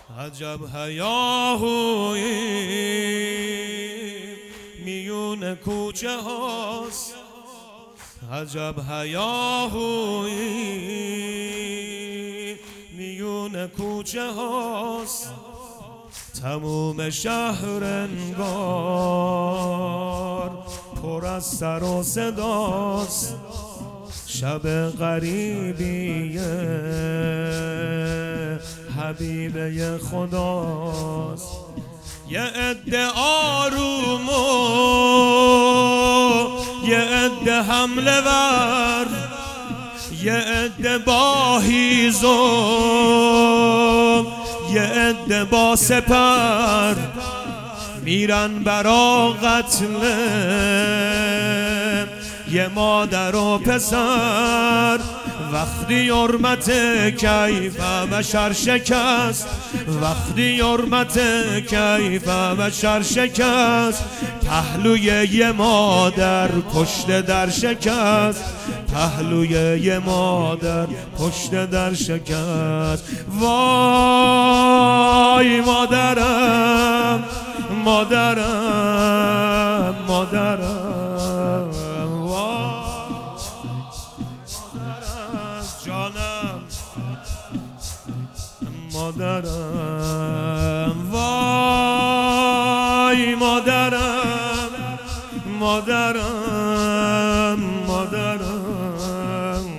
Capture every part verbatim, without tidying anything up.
عجب هیاهویی میون کوچه هاست، عجب هیاهویی میون کوچه هاست. تموم شهر انگار پر از سر و صداست. شب غریبیه حبیبه خداست. یه عده آروم و یه عده حمله ور، یه عده با هیزم، یه عده با سپر، میرن برا قتل یه مادر و پسر. وقتی حرمت کیف بشر شکست، وقتی حرمت کیف بشر شکست، پهلوی یه مادر پشت در شکست، پهلوی یه مادر پشت در شکست. وای مادرم مادرم مادرم، وای جانم مادرم، وای مادرم مادرم مادرم.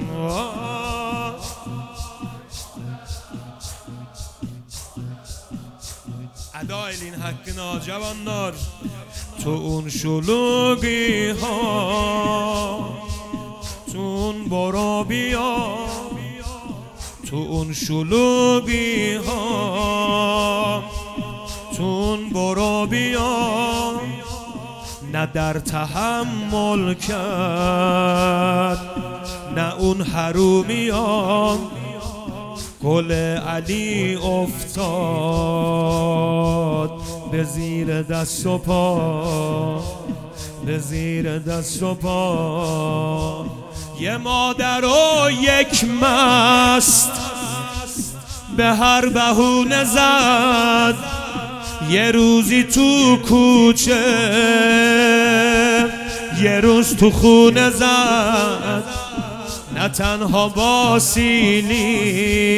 ادایلین حقنا جوانlar، تو اون شلوغی ها، تو اون برو بیا، تو اون شلوغی ها، تو اون برو بیا، نه در تحمل کرد نه اون حرومیان. گل علی افتاد به زیر دست و پا، به زیر دست و پا. یه مادر و یک مست به هر بهونه زد، یه روزی تو کوچه یه روز تو خونه زد. نه تنها با سیلی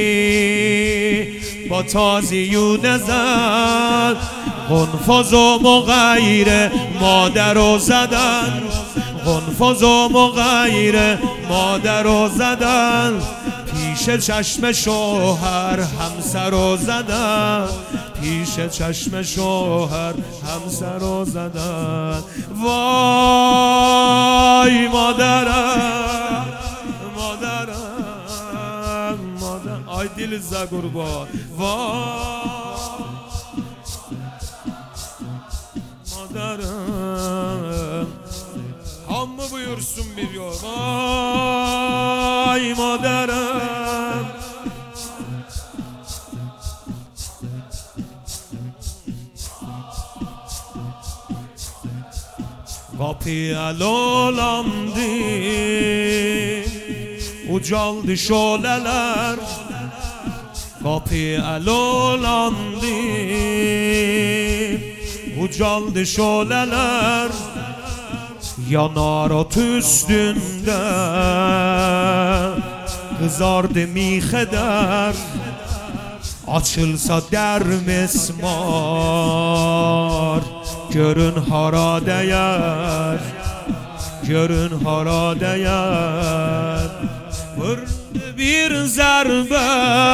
با تازیونه زد، قنفذ و مغیر مادر رو زدن، قنفذ و مغیر مادر رو زدن. پیش چشم شوهر همسر رو زدن، پیش چشم شوهر همسر رو زدن. وای مادرم مادرم مادرم، آی دل زگربان، وای مادرم. Hamı buyursun bir yol. Ay maderem. Kapı alolandı, ucaldı şoleler. Kapı alolandı, ucaldı şoleler. Yanar ot üstünde kızardı mixeder. Açılsa der mesmar, görün hara değer, görün hara değer. Vurdu bir zərbe,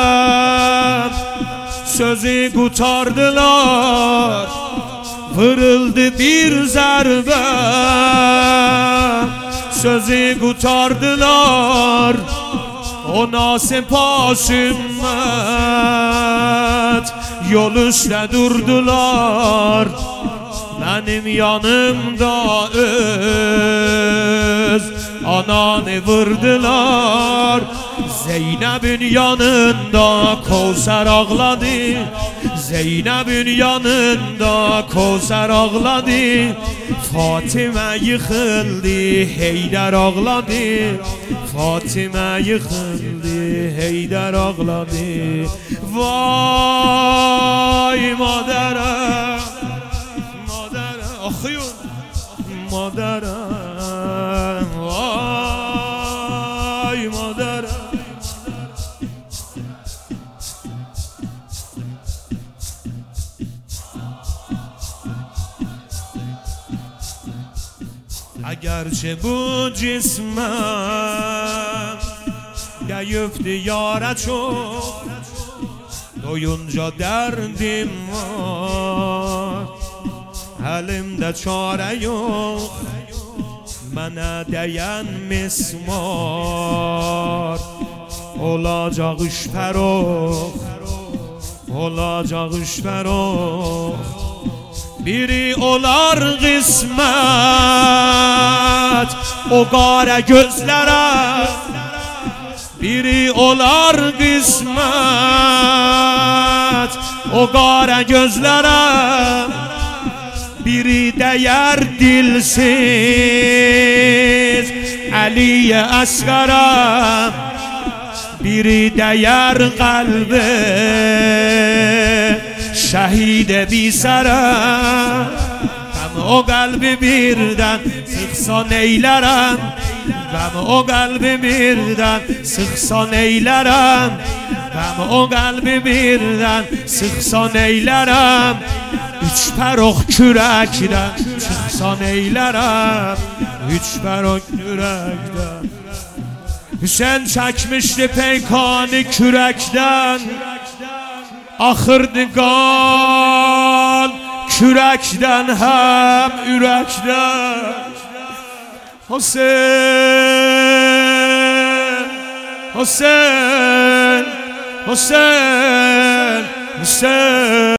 sözü kurtardılar. Vırıldı bir zərbe, sözü kurtardılar. Ona sepas ümmet yol üstə durdular. Benim yanımda öz ananı vurdular. Zeynep'in yanında Kevser ağladı, Zeynep'in yanında Kevser ağladı. Fatime yıkıldı, Heydər ağladı. Fatime yıkıldı, Heydər ağladı. Vay Əgərçi bu cisməm Gəyübdü yara çox Doyunca dərdim var Əlimdə çarə yox Mənə dəyən mismar Olacaq iş fərox Olacaq iş fərox Biri olar qismət O qara gözlərə Biri olar qismət O qara gözlərə Biri dəyər dilsiz Əliyə Əsqərə Biri dəyər qəlbi Şəhid-i bisərə Qəm o qəlbi birdən sıxsan eylərəm Qəm o qəlbi birdən sıxsan eylərəm Qəm o qəlbi birdən sıxsan eylərəm Üç pərox kürəkdən çıxsan eylərəm Üç pərox kürəkdən Hüseyin çəkmişdi peykani kürəkdən Axırdı qan kürəkdən həm ürəkdən Hüseyin Hüseyin Hüseyin Hüseyin